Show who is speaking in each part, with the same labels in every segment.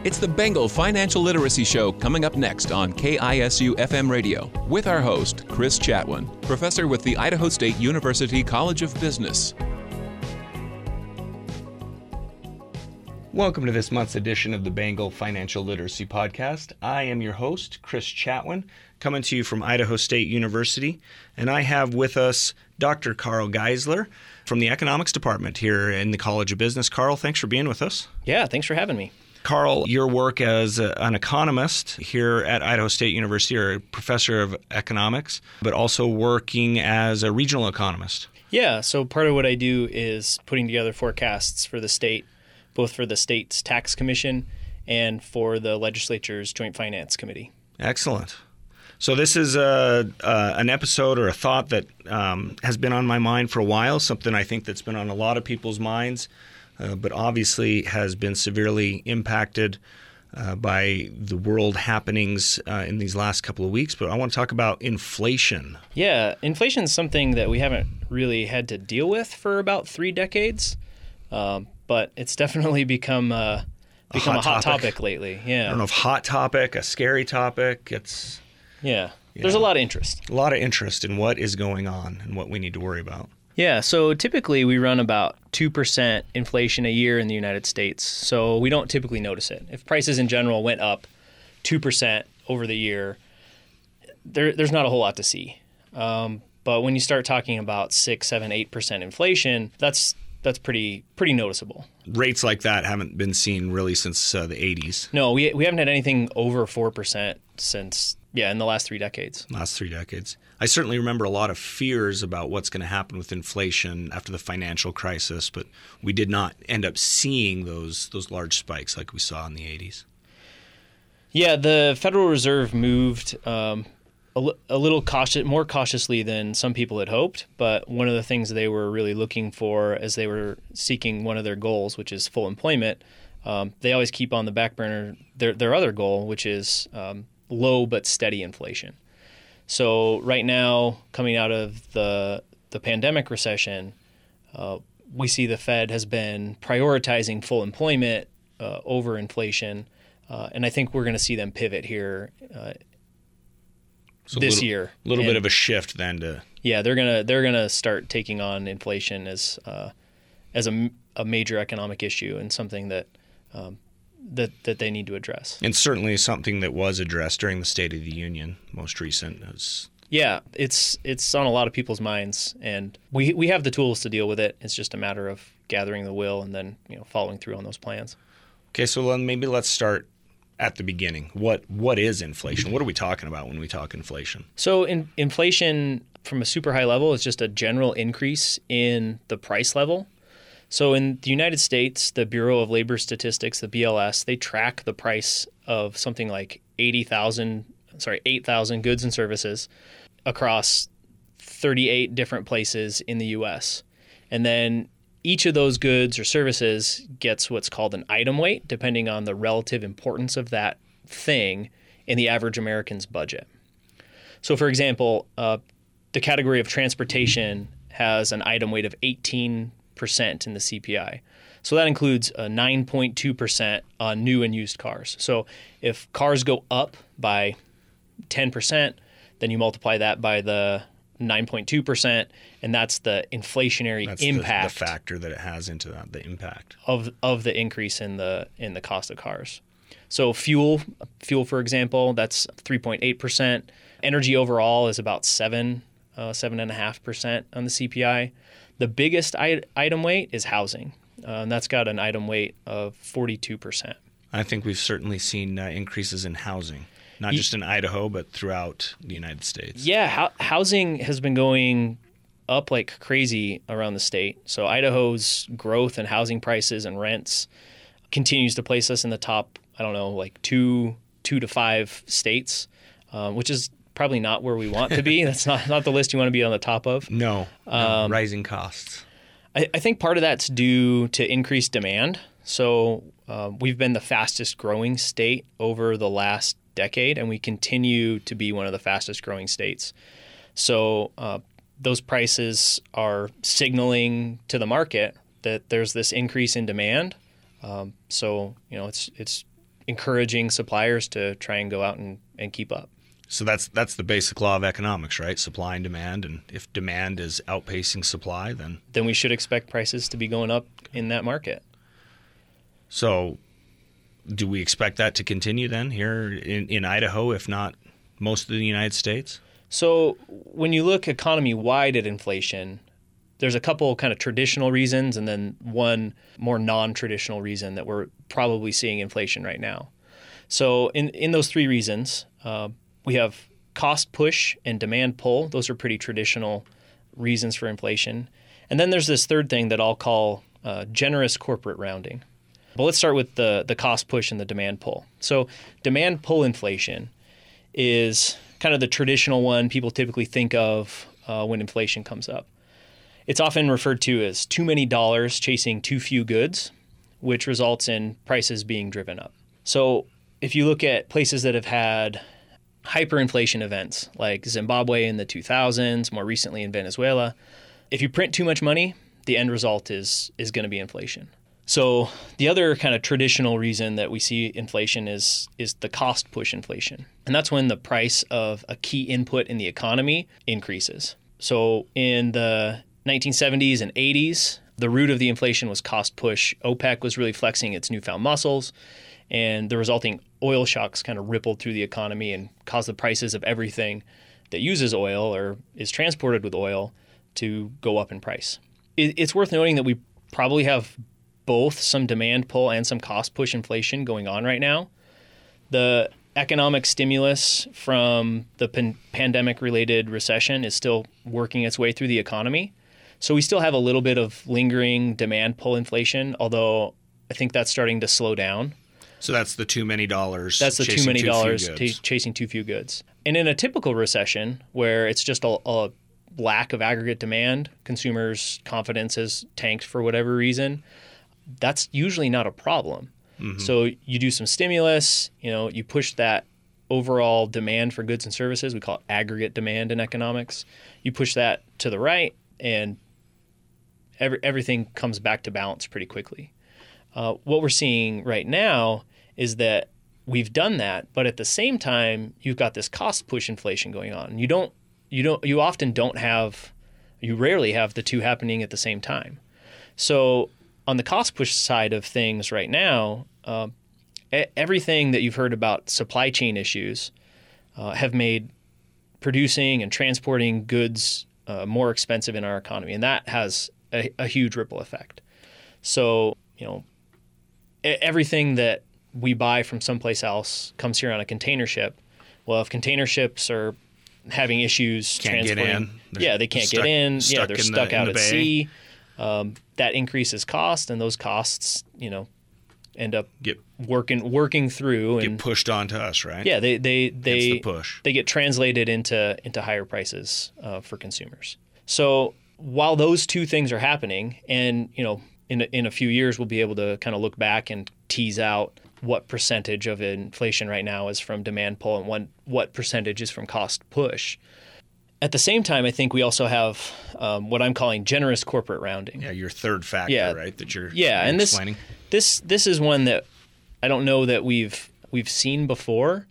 Speaker 1: It's the Bengal Financial Literacy Show coming up next on KISU FM Radio with our host, Chris Chatwin, professor with the Idaho State University College of Business.
Speaker 2: Welcome to this month's edition of the Bengal Financial Literacy Podcast. I am your host, Chris Chatwin, coming to you from Idaho State University, and I have with us Dr. Carl Geisler from the Economics Department here in the College of Business. Carl, thanks for being with us.
Speaker 3: Yeah, thanks for having me.
Speaker 2: Carl, your work as an economist here at Idaho State University, or a professor of economics, but also working as a regional economist.
Speaker 3: Yeah, so part of what I do is putting together forecasts for the state, both for the state's tax commission and for the legislature's Joint Finance Committee. Excellent.
Speaker 2: So this is an episode or a thought that has been on my mind for a while, something I think that's been on a lot of people's minds, but obviously has been severely impacted by the world happenings in these last couple of weeks. But I want to talk about inflation.
Speaker 3: Yeah, inflation is something that we haven't really had to deal with for about 3 decades, but it's definitely become a hot topic lately. Yeah,
Speaker 2: I don't know if hot topic, a scary topic. It's
Speaker 3: there's a lot of interest.
Speaker 2: A lot of interest in what is going on and what we need to worry about.
Speaker 3: Yeah, so typically we run about 2% inflation a year in the United States, so we don't typically notice it. If prices in general went up 2% over the year, there's not a whole lot to see. But when you start talking about 6, 7, 8% inflation, that's pretty noticeable.
Speaker 2: Rates like that haven't been seen really since the 80s.
Speaker 3: No, we haven't had anything over 4% since, in the last 3 decades.
Speaker 2: Last 3 decades. I certainly remember a lot of fears about what's going to happen with inflation after the financial crisis, but we did not end up seeing those large spikes like we saw in the 80s.
Speaker 3: Yeah, the Federal Reserve moved a little more cautiously than some people had hoped, but one of the things they were really looking for as they were seeking one of their goals, which is full employment, they always keep on the back burner their other goal, which is low but steady inflation. So right now, coming out of the pandemic recession, we see the Fed has been prioritizing full employment over inflation, and I think we're going to see them pivot here this year.
Speaker 2: A little bit of a shift then to
Speaker 3: they're gonna start taking on inflation as a major economic issue and something that they need to address.
Speaker 2: And certainly something that was addressed during the State of the Union, most recent.
Speaker 3: It's on a lot of people's minds, and we have the tools to deal with it. It's just a matter of gathering the will and then following through on those plans.
Speaker 2: Okay, so then maybe let's start at the beginning. What is inflation? What are we talking about when we talk inflation?
Speaker 3: So inflation from a super high level is just a general increase in the price level. So in the United States, the Bureau of Labor Statistics, the BLS, they track the price of something like 8,000 goods and services across 38 different places in the U.S. And then each of those goods or services gets what's called an item weight, depending on the relative importance of that thing in the average American's budget. So for example, the category of transportation has an item weight of 18% in the CPI. So that includes a 9.2% on new and used cars. So if cars go up by 10%, then you multiply that by the 9.2%, and that's the inflationary impact.
Speaker 2: The factor that it has into that, the impact
Speaker 3: of the increase in the cost of cars. So fuel, for example, that's 3.8%. Energy overall is about 7.5% on the CPI. The biggest item weight is housing, and that's got an item weight of 42%.
Speaker 2: I think we've certainly seen increases in housing, not just in Idaho, but throughout the United States.
Speaker 3: Yeah, housing has been going up like crazy around the state. So Idaho's growth in housing prices and rents continues to place us in the top, like 2 to 5 states, which is probably not where we want to be. That's not the list you want to be on the top of.
Speaker 2: No, rising costs.
Speaker 3: I think part of that's due to increased demand. So we've been the fastest growing state over the last decade, and we continue to be one of the fastest growing states. So those prices are signaling to the market that there's this increase in demand. So it's encouraging suppliers to try and go out and keep up.
Speaker 2: So that's the basic law of economics, right? Supply and demand. And if demand is outpacing supply, then
Speaker 3: we should expect prices to be going up in that market.
Speaker 2: So do we expect that to continue then here in Idaho, if not most of the United States?
Speaker 3: So when you look economy-wide at inflation, there's a couple kind of traditional reasons and then one more non-traditional reason that we're probably seeing inflation right now. So in those three reasons, we have cost push and demand pull. Those are pretty traditional reasons for inflation. And then there's this third thing that I'll call generous corporate rounding. But let's start with the cost push and the demand pull. So demand pull inflation is kind of the traditional one people typically think of when inflation comes up. It's often referred to as too many dollars chasing too few goods, which results in prices being driven up. So if you look at places that have had hyperinflation events like Zimbabwe in the 2000s, more recently in Venezuela, if you print too much money, the end result is going to be inflation. So the other kind of traditional reason that we see inflation is the cost push inflation. And that's when the price of a key input in the economy increases. So in the 1970s and 80s, the root of the inflation was cost push. OPEC was really flexing its newfound muscles, and the resulting oil shocks kind of rippled through the economy and caused the prices of everything that uses oil or is transported with oil to go up in price. It's worth noting that we probably have both some demand pull and some cost push inflation going on right now. The economic stimulus from the pandemic-related recession is still working its way through the economy. So we still have a little bit of lingering demand pull inflation, although I think that's starting to slow down.
Speaker 2: So that's the too many dollars.
Speaker 3: That's the too many dollars chasing too few goods. And in a typical recession where it's just a lack of aggregate demand, consumers' confidence has tanked for whatever reason, that's usually not a problem. Mm-hmm. So you do some stimulus, you push that overall demand for goods and services. We call it aggregate demand in economics. You push that to the right, and everything comes back to balance pretty quickly. What we're seeing right now is that we've done that, but at the same time, you've got this cost push inflation going on. You rarely have the two happening at the same time. So on the cost push side of things right now, everything that you've heard about supply chain issues have made producing and transporting goods more expensive in our economy, and that has a huge ripple effect. So, everything that we buy from someplace else comes here on a container ship. Well, if container ships are having issues transporting, they can't get in. Yeah, they're stuck out at sea. That increases cost, and those costs, end up working through and
Speaker 2: get pushed onto us, right?
Speaker 3: Yeah, they
Speaker 2: the push.
Speaker 3: They get translated into higher prices for consumers. So while those two things are happening, and in a few years we'll be able to kind of look back and tease out what percentage of inflation right now is from demand pull and what percentage is from cost push. At the same time, I think we also have what I'm calling generous corporate rounding.
Speaker 2: Yeah, your third factor, right? That you're explaining.
Speaker 3: This is one that I don't know that we've seen before.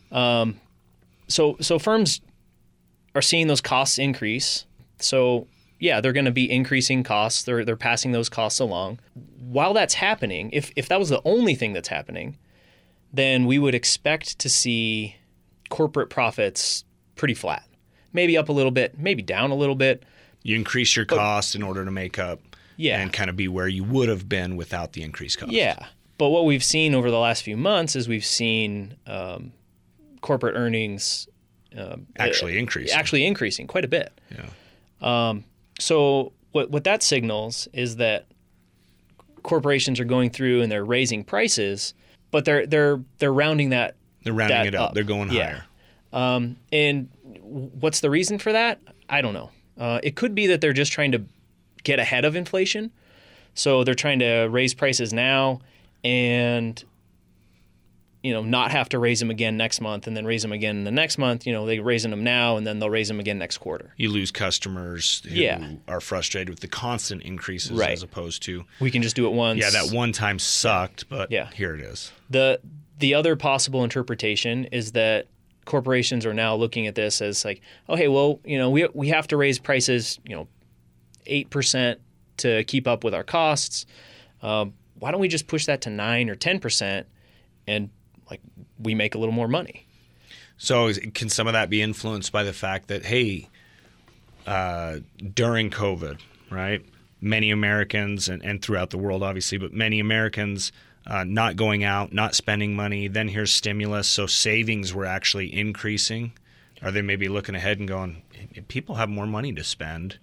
Speaker 3: So firms are seeing those costs increase. So yeah, they're going to be increasing costs. They're passing those costs along. While that's happening, if that was the only thing that's happening, then we would expect to see corporate profits pretty flat. Maybe up a little bit, maybe down a little bit.
Speaker 2: You increase your costs in order to make up and kind of be where you would have been without the increased cost.
Speaker 3: Yeah. But what we've seen over the last few months is we've seen corporate earnings
Speaker 2: actually
Speaker 3: increasing quite a bit.
Speaker 2: Yeah.
Speaker 3: So what that signals is that corporations are going through and they're raising prices, but they're rounding that.
Speaker 2: They're rounding it up. They're going higher.
Speaker 3: And what's the reason for that? I don't know. It could be that they're just trying to get ahead of inflation. So they're trying to raise prices now and not have to raise them again next month and then raise them again the next month. They're raising them now and then they'll raise them again next quarter.
Speaker 2: You lose customers who are frustrated with the constant increases, right, as opposed to
Speaker 3: we can just do it once.
Speaker 2: Yeah, that one time sucked, but here it is.
Speaker 3: The The other possible interpretation is that corporations are now looking at this as like, okay, well, we have to raise prices, 8% to keep up with our costs. Why don't we just push that to 9 or 10% and like we make a little more money?
Speaker 2: So can some of that be influenced by the fact that, hey, during COVID, right, many Americans and throughout the world, obviously, but many Americans not going out, not spending money, then here's stimulus, so savings were actually increasing. Are they maybe looking ahead and going, if people have more money to spend,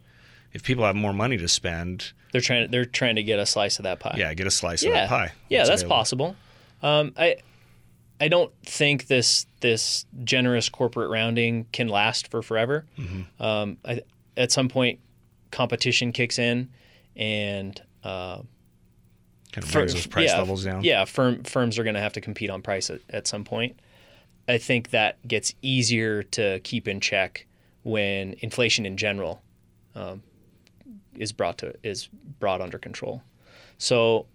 Speaker 3: they're trying to get a slice of that pie.
Speaker 2: Yeah, get a slice of that pie.
Speaker 3: Yeah, that's possible. I don't think this generous corporate rounding can last for forever. Mm-hmm. At some point, competition kicks in and
Speaker 2: kind of brings those price levels down.
Speaker 3: Yeah, firms are going to have to compete on price at some point. I think that gets easier to keep in check when inflation in general is brought under control. So,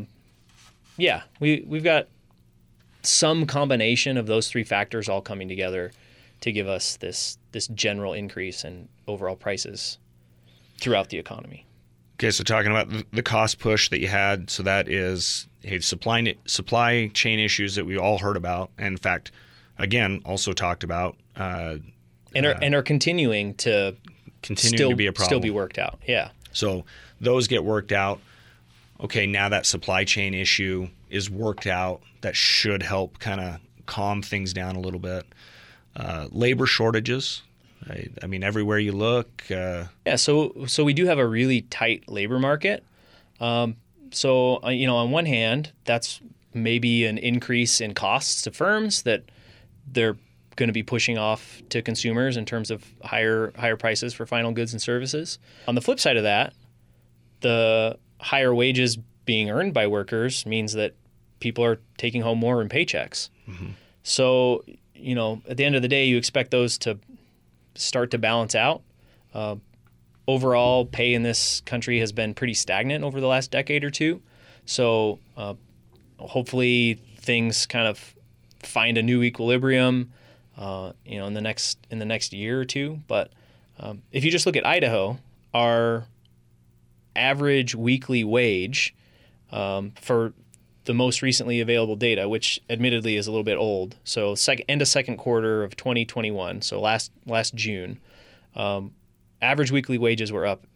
Speaker 3: we've got some combination of those three factors all coming together to give us this general increase in overall prices throughout the economy.
Speaker 2: Okay, so talking about the cost push that you had, so that is supply chain issues that we all heard about, and in fact, again, also talked about,
Speaker 3: and are continuing to
Speaker 2: be a problem,
Speaker 3: still be worked out. Yeah.
Speaker 2: So those get worked out. Okay, now that supply chain issue is worked out, that should help kind of calm things down a little bit. Labor shortages. I mean, everywhere you look.
Speaker 3: So we do have a really tight labor market. On one hand, that's maybe an increase in costs to firms that they're going to be pushing off to consumers in terms of higher prices for final goods and services. On the flip side of that, the higher wages being earned by workers means that people are taking home more in paychecks. Mm-hmm. So, at the end of the day, you expect those to start to balance out. Overall, pay in this country has been pretty stagnant over the last decade or two. So hopefully things kind of find a new equilibrium, in the next year or two. But if you just look at Idaho, our average weekly wage for the most recently available data, which admittedly is a little bit old, so end of second quarter of 2021, so last June, average weekly wages were up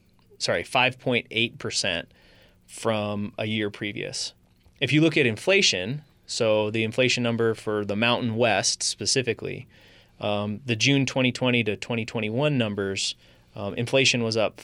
Speaker 3: 5.8% from a year previous. If you look at inflation, so the inflation number for the Mountain West specifically, the June 2020 to 2021 numbers, inflation was up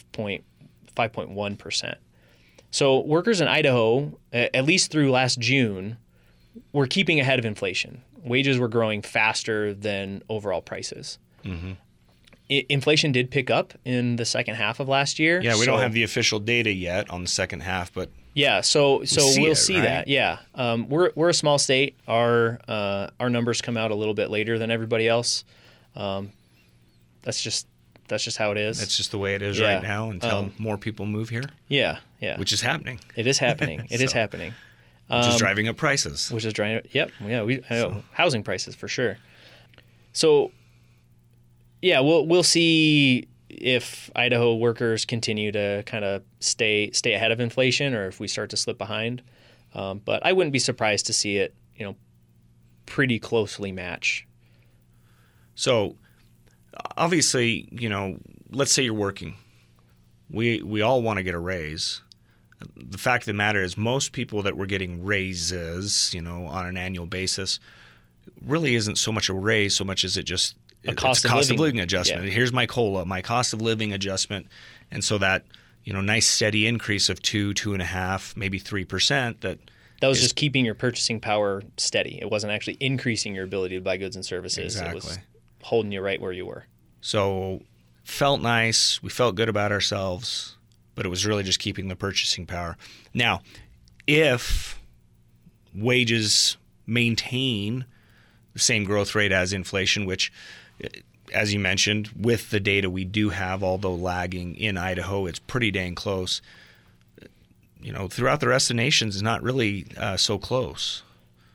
Speaker 3: 5.1%. So workers in Idaho, at least through last June, were keeping ahead of inflation. Wages were growing faster than overall prices. Mm-hmm. Inflation did pick up in the second half of last year.
Speaker 2: Yeah, we don't have the official data yet on the second half, but
Speaker 3: yeah, so we'll see that. Yeah, we're a small state. Our numbers come out a little bit later than everybody else. That's just how it is.
Speaker 2: That's just the way it is right now until more people move here.
Speaker 3: Yeah.
Speaker 2: Which is happening.
Speaker 3: It is happening. It is happening.
Speaker 2: Which is driving up prices.
Speaker 3: Yep. Yeah. Housing prices for sure. So, yeah, we'll see if Idaho workers continue to kind of stay ahead of inflation, or if we start to slip behind. But I wouldn't be surprised to see it, pretty closely match.
Speaker 2: So, obviously, let's say you're working. We all want to get a raise. The fact of the matter is most people that were getting raises, on an annual basis really isn't so much a raise so much as it's a cost of living adjustment. Yeah. Here's my COLA, my cost of living adjustment. And so that, nice steady increase of 2.5%, maybe 3% that
Speaker 3: was just keeping your purchasing power steady. It wasn't actually increasing your ability to buy goods and services.
Speaker 2: Exactly.
Speaker 3: It was holding you right where you were.
Speaker 2: So felt nice. We felt good about ourselves, but it was really just keeping the purchasing power. Now, if wages maintain the same growth rate as inflation, which, as you mentioned, with the data we do have, although lagging in Idaho, it's pretty dang close. Throughout the rest of the nation is not really so close.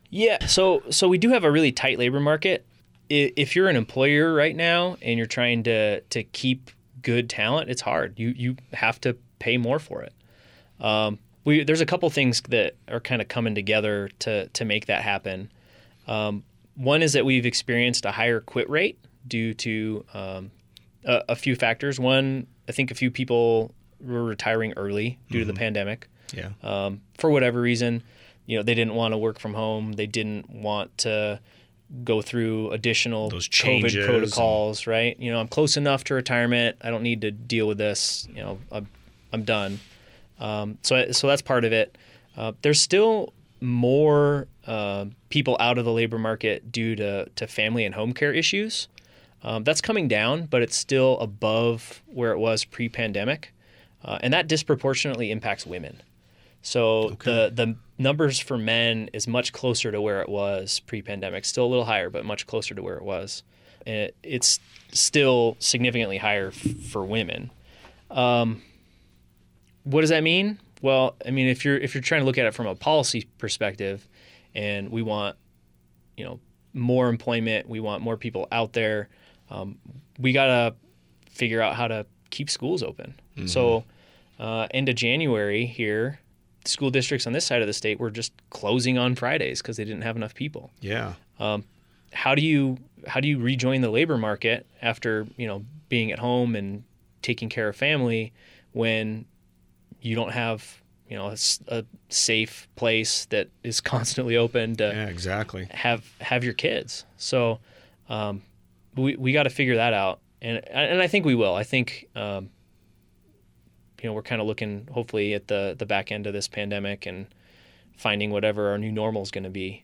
Speaker 3: Yeah, so we do have a really tight labor market. If you're an employer right now and you're trying to keep good talent, it's hard. You have to pay more for it. There's a couple things that are kind of coming together to make that happen. One is that we've experienced a higher quit rate due to a few factors. One, I think a few people were retiring early due to the pandemic.
Speaker 2: Yeah.
Speaker 3: For whatever reason, they didn't want to work from home. They didn't want to go through additional
Speaker 2: Those
Speaker 3: COVID
Speaker 2: changes
Speaker 3: protocols, right? I'm close enough to retirement. I don't need to deal with this. I'm done. So that's part of it. There's still more people out of the labor market due to family and home care issues. That's coming down, but it's still above where it was pre-pandemic, and that disproportionately impacts women. So the numbers for men is much closer to where it was pre-pandemic. Still a little higher, but much closer to where it was. And it's still significantly higher for women. What does that mean? Well, I mean, if you're trying to look at it from a policy perspective, and we want, more employment, we want more people out there, we gotta figure out how to keep schools open. Mm-hmm. So, end of January here, school districts on this side of the state were just closing on Fridays because they didn't have enough people.
Speaker 2: Yeah.
Speaker 3: How do you rejoin the labor market after being at home and taking care of family when you don't have a safe place that is constantly open to
Speaker 2: exactly
Speaker 3: have your kids? So we got to figure that out, and I think we will. I think we're kind of looking hopefully at the back end of this pandemic and finding whatever our new normal is going to be.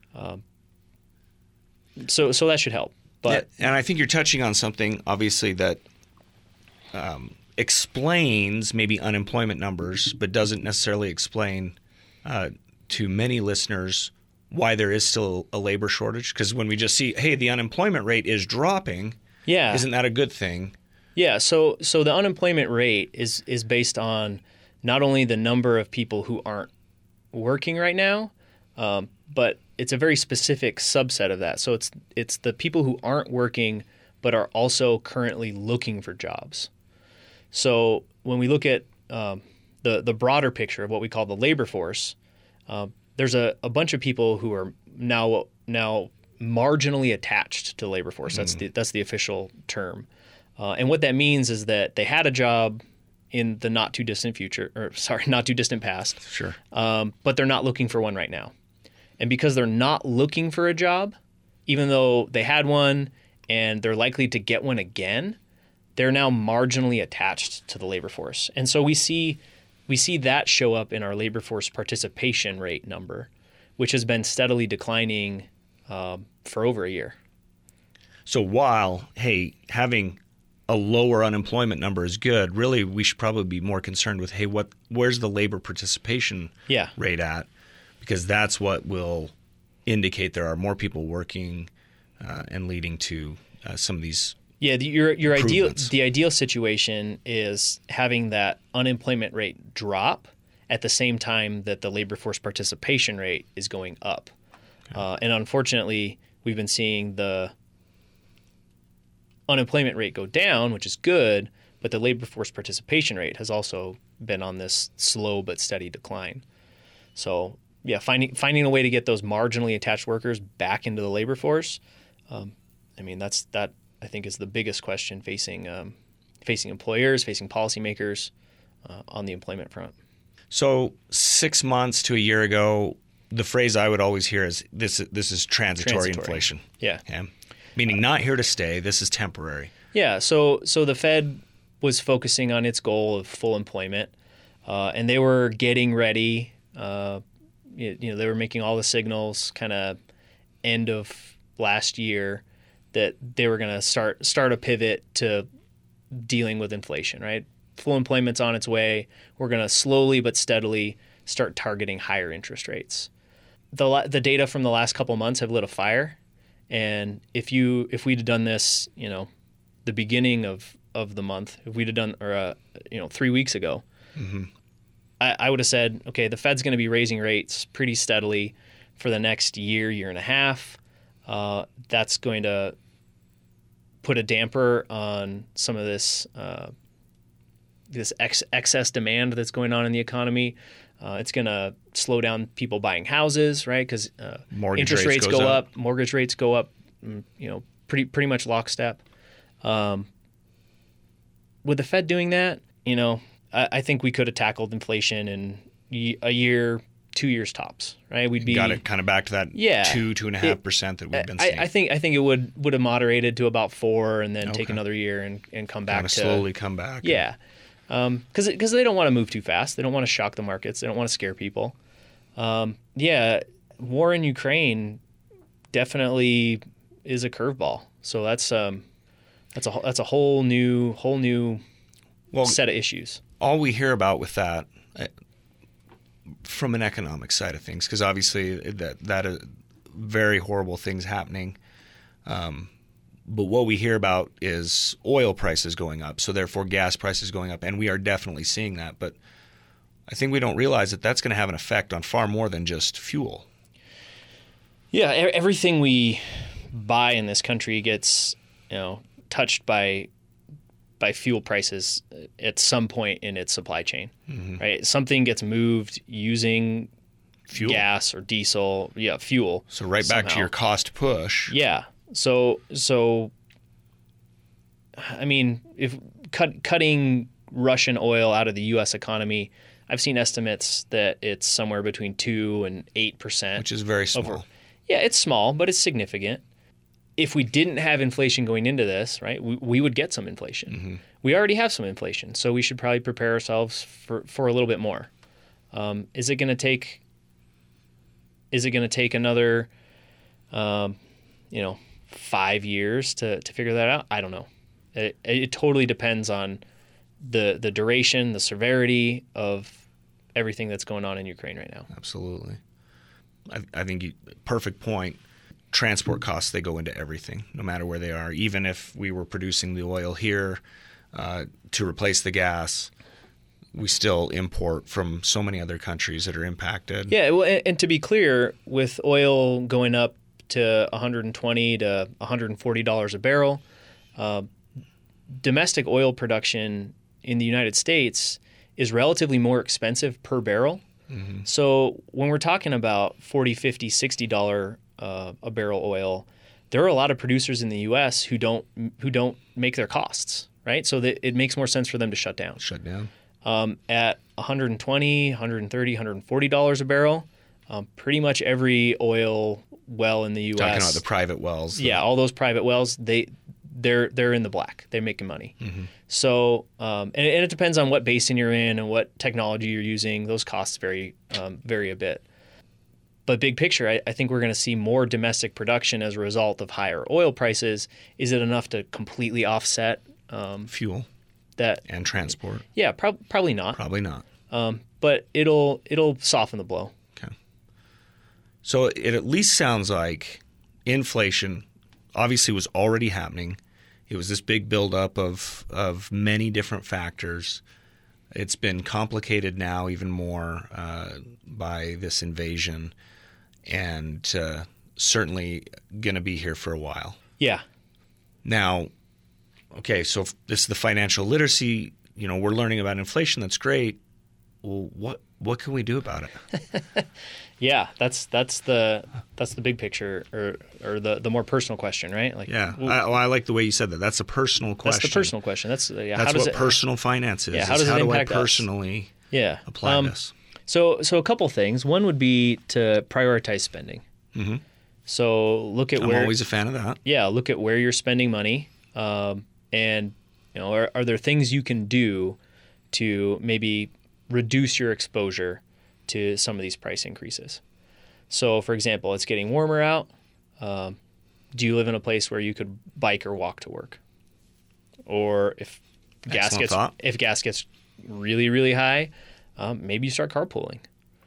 Speaker 3: So that should help. But
Speaker 2: and I think you're touching on something obviously that explains maybe unemployment numbers, but doesn't necessarily explain to many listeners why there is still a labor shortage. Because when we just see, hey, the unemployment rate is dropping, isn't that a good thing?
Speaker 3: Yeah, so the unemployment rate is based on not only the number of people who aren't working right now, but it's a very specific subset of that. So it's the people who aren't working but are also currently looking for jobs. So when we look at the broader picture of what we call the labor force, there's a bunch of people who are now marginally attached to the labor force. That's the official term. And what that means is that they had a job in the not too distant past.
Speaker 2: Sure.
Speaker 3: But they're not looking for one right now. And because they're not looking for a job, even though they had one and they're likely to get one again, they're now marginally attached to the labor force. And so we see that show up in our labor force participation rate number, which has been steadily declining for over a year.
Speaker 2: So while, hey, having a lower unemployment number is good, really we should probably be more concerned with, hey, where's the labor participation rate at? Because that's what will indicate there are more people working and leading to some of these. Yeah,
Speaker 3: the ideal situation is having that unemployment rate drop at the same time that the labor force participation rate is going up. Okay. And unfortunately, we've been seeing the unemployment rate go down, which is good, but the labor force participation rate has also been on this slow but steady decline. So, yeah, finding a way to get those marginally attached workers back into the labor force, that I think is the biggest question facing employers, facing policymakers on the employment front.
Speaker 2: So 6 months to a year ago, the phrase I would always hear is this is transitory inflation.
Speaker 3: Yeah.
Speaker 2: Okay? Meaning not here to stay. This is temporary.
Speaker 3: Yeah. So the Fed was focusing on its goal of full employment, and they were getting ready. They were making all the signals kind of end of last year that they were going to start a pivot to dealing with inflation, right? Full employment's on its way. We're going to slowly but steadily start targeting higher interest rates. The data from the last couple months have lit a fire, and if we'd have done this, the beginning of the month, if we'd have done 3 weeks ago, I would have said, okay, the Fed's going to be raising rates pretty steadily for the next year and a half. That's going to put a damper on some of this excess demand that's going on in the economy. It's going to slow down people buying houses, right? Because interest rates go up, mortgage rates go up, pretty much lockstep. With the Fed doing that, I think we could have tackled inflation in a year, 2 years tops, right? We'd be
Speaker 2: got it kind of back to that 2.5% that we've been seeing.
Speaker 3: I think it would have moderated to about 4%, and then take another year and come back to
Speaker 2: slowly come back.
Speaker 3: Yeah, because they don't want to move too fast. They don't want to shock the markets. They don't want to scare people. War in Ukraine definitely is a curveball. So that's a whole new set of issues.
Speaker 2: All we hear about with that, from an economic side of things, because obviously that is very horrible things happening. But what we hear about is oil prices going up, so therefore gas prices going up, and we are definitely seeing that. But I think we don't realize that that's going to have an effect on far more than just fuel.
Speaker 3: Yeah, everything we buy in this country gets touched by fuel prices at some point in its supply chain, right? Something gets moved using fuel, gas or diesel, fuel.
Speaker 2: So right
Speaker 3: somehow.
Speaker 2: Back to your cost push.
Speaker 3: Yeah. So I mean, if cutting Russian oil out of the U.S. economy, I've seen estimates that it's somewhere between 2% and 8%,
Speaker 2: which is very small.
Speaker 3: Yeah, it's small, but it's significant. If we didn't have inflation going into this, right, we would get some inflation. Mm-hmm. We already have some inflation, so we should probably prepare ourselves for a little bit more. Is it going to take another, 5 years to figure that out? I don't know. It totally depends on the duration, the severity of everything that's going on in Ukraine right now.
Speaker 2: Absolutely. I think perfect point. Transport costs, they go into everything, no matter where they are. Even if we were producing the oil here to replace the gas, we still import from so many other countries that are impacted.
Speaker 3: Yeah, well, and to be clear, with oil going up to $120 to $140 a barrel, domestic oil production in the United States is relatively more expensive per barrel. Mm-hmm. So when we're talking about $40, $50, $60 a barrel oil, there are a lot of producers in the U.S. who don't make their costs, right? So that it makes more sense for them to shut down. At $120, $130, $140 a barrel, pretty much every oil well in the U.S.
Speaker 2: Talking about the private wells.
Speaker 3: Yeah, all those private wells, they're in the black. They're making money. Mm-hmm. So and it depends on what basin you're in and what technology you're using. Those costs vary a bit. But big picture, I think we're going to see more domestic production as a result of higher oil prices. Is it enough to completely offset
Speaker 2: fuel
Speaker 3: that
Speaker 2: and transport?
Speaker 3: Yeah, probably not.
Speaker 2: Probably not.
Speaker 3: But it'll soften the blow.
Speaker 2: Okay. So it at least sounds like inflation obviously was already happening. It was this big buildup of many different factors. It's been complicated now even more by this invasion, and certainly going to be here for a while.
Speaker 3: Yeah.
Speaker 2: Now, okay, so if this is the financial literacy, we're learning about inflation. That's great. Well, what can we do about it?
Speaker 3: Yeah, that's the big picture, or the more personal question, right? Like,
Speaker 2: yeah, I like the way you said that. That's a personal question.
Speaker 3: That's the personal question. That's
Speaker 2: what personal finance is.
Speaker 3: Yeah, how does it impact
Speaker 2: us? How do I personally apply this?
Speaker 3: So a couple things. One would be to prioritize spending. Mm-hmm. So look at
Speaker 2: I'm always a fan of that.
Speaker 3: Yeah, look at where you're spending money, and are there things you can do to maybe reduce your exposure to some of these price increases. So, for example, it's getting warmer out. Do you live in a place where you could bike or walk to work? Or if gas gets really, really high, maybe you start carpooling.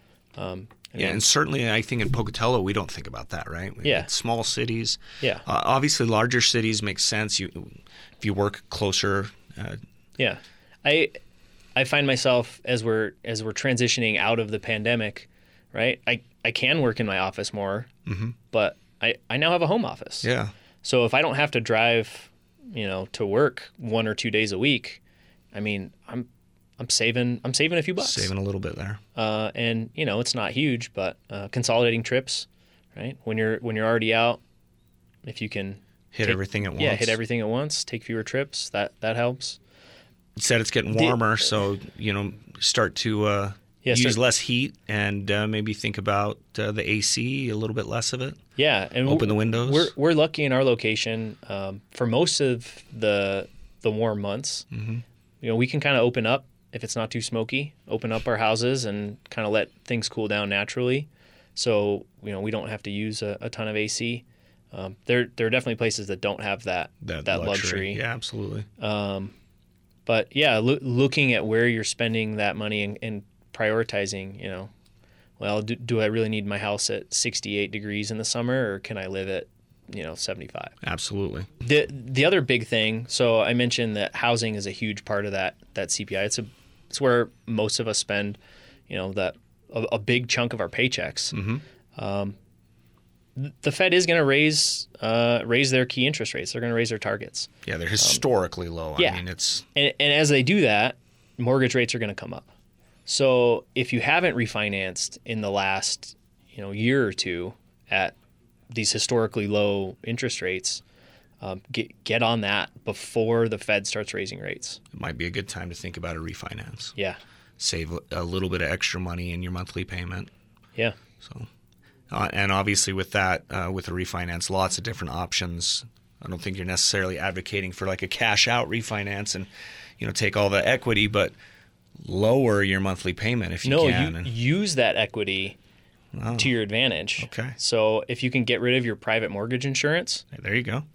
Speaker 2: And certainly I think in Pocatello we don't think about that, right? Small cities.
Speaker 3: Yeah.
Speaker 2: Obviously, larger cities make sense. If you work closer.
Speaker 3: Yeah. I find myself as we're transitioning out of the pandemic, right? I can work in my office more, but I now have a home office.
Speaker 2: Yeah.
Speaker 3: So if I don't have to drive, to work 1 or 2 days a week, I mean, I'm saving a few bucks.
Speaker 2: Saving a little bit there.
Speaker 3: And it's not huge, but consolidating trips, right? When you're already out, if you can
Speaker 2: hit everything at once.
Speaker 3: Yeah, hit everything at once. Take fewer trips. That helps.
Speaker 2: You said it's getting warmer, so start to use less heat and maybe think about the AC, a little bit less of it.
Speaker 3: Yeah, and
Speaker 2: open the windows.
Speaker 3: We're lucky in our location for most of the warm months. We can kind of open up if it's not too smoky. Open up our houses and kind of let things cool down naturally. So we don't have to use a ton of AC. There are definitely places that don't have that luxury.
Speaker 2: Yeah, absolutely.
Speaker 3: But yeah, looking at where you're spending that money and prioritizing, do I really need my house at 68 degrees in the summer, or can I live at 75?
Speaker 2: Absolutely.
Speaker 3: The other big thing, so I mentioned that housing is a huge part of that CPI. It's where most of us spend, a big chunk of our paychecks. The Fed is going to raise their key interest rates. They're going to raise their targets.
Speaker 2: Yeah, they're historically low.
Speaker 3: Yeah.
Speaker 2: I mean, it's
Speaker 3: and as they do that, mortgage rates are going to come up. So if you haven't refinanced in the last year or two at these historically low interest rates, get on that before the Fed starts raising rates.
Speaker 2: It might be a good time to think about a refinance.
Speaker 3: Yeah.
Speaker 2: Save a little bit of extra money in your monthly payment.
Speaker 3: Yeah.
Speaker 2: So, and obviously with that, with a refinance, lots of different options. I don't think you're necessarily advocating for like a cash out refinance and take all the equity, but lower your monthly payment if you can.
Speaker 3: No, use that equity to your advantage.
Speaker 2: Okay.
Speaker 3: So if you can get rid of your private mortgage insurance,
Speaker 2: there you go.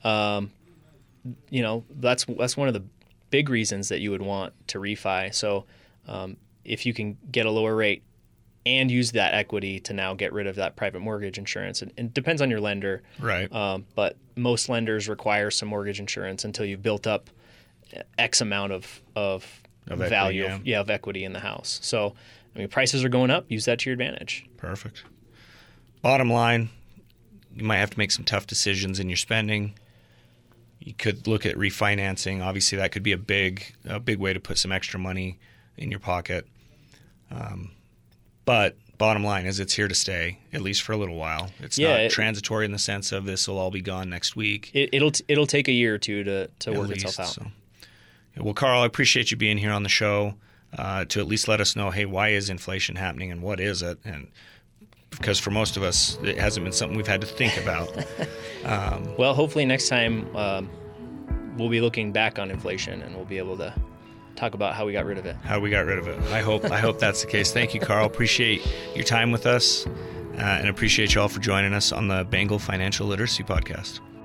Speaker 3: That's one of the big reasons that you would want to refi. So if you can get a lower rate and use that equity to now get rid of that private mortgage insurance, and it depends on your lender.
Speaker 2: Right.
Speaker 3: But most lenders require some mortgage insurance until you've built up X amount of value
Speaker 2: equity,
Speaker 3: of equity in the house. So, prices are going up. Use that to your advantage.
Speaker 2: Perfect. Bottom line, you might have to make some tough decisions in your spending. You could look at refinancing. Obviously, that could be a big way to put some extra money in your pocket. But bottom line is it's here to stay, at least for a little while. It's not transitory in the sense of this will all be gone next week.
Speaker 3: It'll take a year or two to work itself out.
Speaker 2: So. Well, Carl, I appreciate you being here on the show to at least let us know, hey, why is inflation happening and what is it? And because for most of us, it hasn't been something we've had to think about.
Speaker 3: Well, hopefully next time we'll be looking back on inflation and we'll be able to talk about how we got rid of it.
Speaker 2: I hope that's the case. Thank you, Carl. Appreciate your time with us and appreciate you all for joining us on the Bengal Financial Literacy Podcast.